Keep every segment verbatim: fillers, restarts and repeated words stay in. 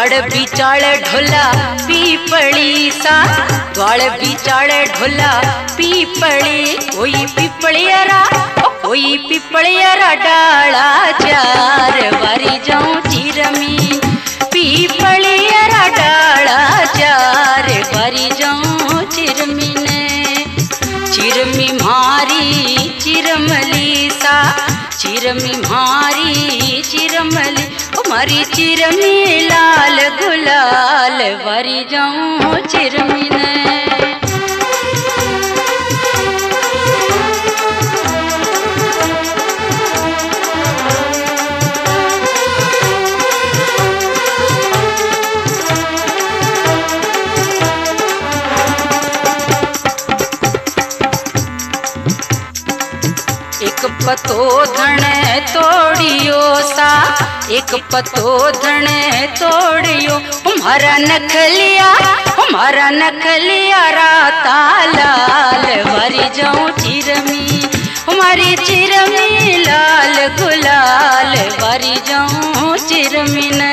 ग्वाड़ बिचाळ ढोला पीपळी सा ग्वाड़ बिचाळ ढोला पीपळी कोई पिपळियरा कोई पिपळियरा डाळा चार वारी जाऊं चिरमी पीपळियरा डाळा चार वारी जाऊं चिरमीने चिरमी मारी चिरमली सा चिरमी मारी चिरमली ओ मारी चिरमी लाल गुलाल वारी जाऊं चिरमीने एक पतो धण तोड़ियो सा एक पतो धण तोड़ियो हमारा नखलिया हमारा नखलिया राता लाल वारी जाऊं चिरमी हमारी चिरमी लाल गुलाल वारी जाऊं चिरमी ने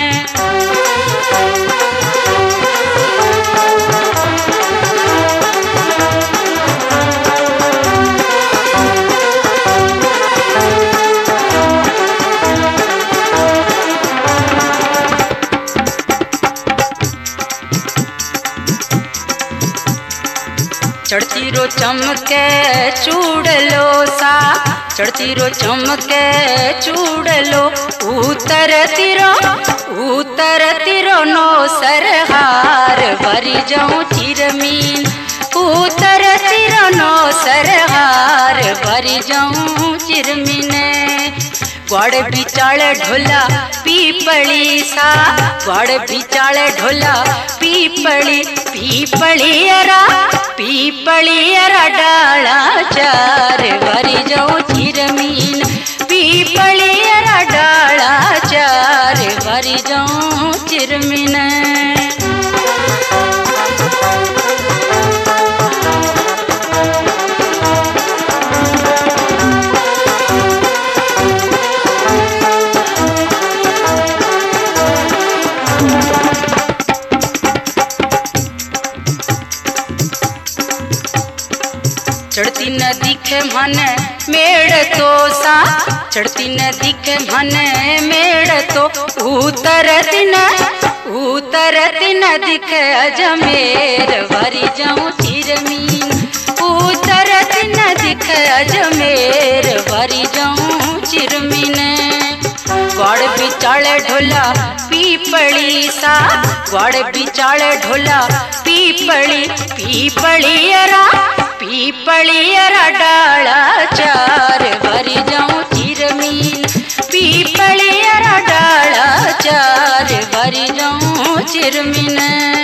चढ़ती रो चमके चूड़लो सा चढ़ती रो चमके चूड़लो उतरती रो उतरती रो नो सरहार वारी जाऊं चिरमीन उतरती रो नो सरहार वारी जाऊं चिरमीने ग्वाड़ बिचाळ ढोला पीपळी सा ग्वाड़ बिचाळ ढोला पीपळी पीपळियरा पीपळियरा डाळा चार वारी जाऊं चिरमीन पीपळियरा डाळा चार वारी जाऊं चिरमीन चढ़ती न दिखे मन मेड़ तो सा चढ़ती न दिखे मन मेड़ तो उतरती न उतरती न दिखे अजमेर वारी जाऊं चिरमीन उतरती न दिखे अजमेर वारी जाऊं चिरमीन ग्वाड़ बिचाळ ढोला पीपळी सा ग्वाड़ बिचाळ ढोला पीपळी पीपळियरा पीपळियरा डाळा चार वारी जाऊं चिरमीन पीपळियरा डाळा चार वारी जाऊं चिरमीन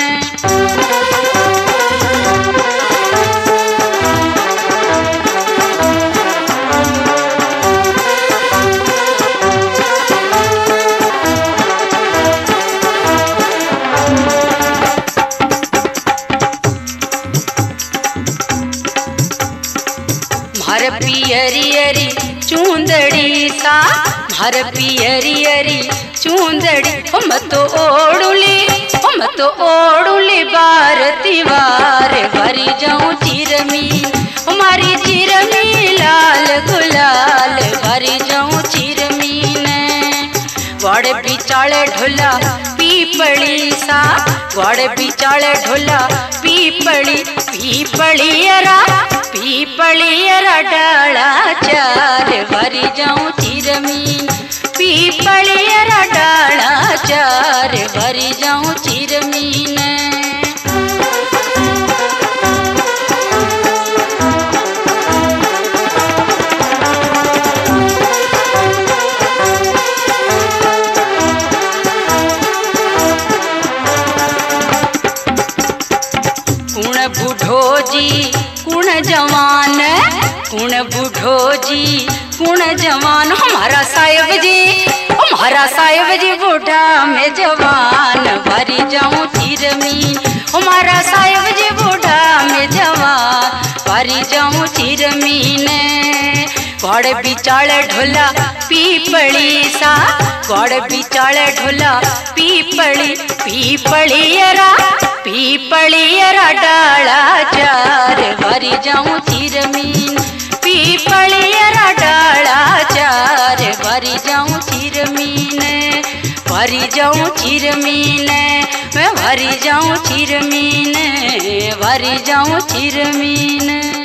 मार पियरी अरी चूंदड़ी सा मार पियरी अरी चूंदड़ी हम तो ओड़ुली हम तो ओड़ुली बारती वार वारी जाऊं चिरमीन हमारी चिरमी लाल गुलाल वारी जाऊं चिरमीन ग्वाड़ बिचाळ ढोला पीपळी सा ग्वाड़ बिचाळ ढोला पीपळी पीपळियरा पीपळियरा डाळा चार वारी जाऊं चिरमीन पीपळियरा डाळा चार वारी जाऊं चिरमीन कुण बूढ़ो जी कुण जवान कुण बूढ़ो जी कुण जवान हमारा साहेब जी हमारा साहेब जी बूढ़ा में जवान वारी जाऊं चिरमीन हमारा साहेब जी बूढ़ा में जवान वारी जाऊं चिरमीन गौड़ बिचाले ढोला पीपली सा, गौड़ बिचाले ढोला पीपली, पीपलियरा पीपलियरा डाला चार भरी जाऊं चिरमीन, पीपलियरा डाला चार भरी जाऊं चिरमीन, भरी जाऊं चिरमीन, मैं भरी जाऊं चिरमीन, भरी जाऊं चिरमीन।